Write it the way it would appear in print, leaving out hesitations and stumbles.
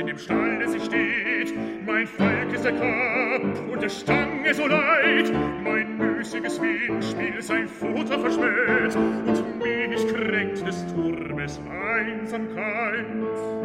dem Stalle sie steht. Mein Volk ist der Kopf und der Stange so leid. Mein müßiges Windspiel sein Futter verschmäht und mich kränkt des Turmes Einsamkeit.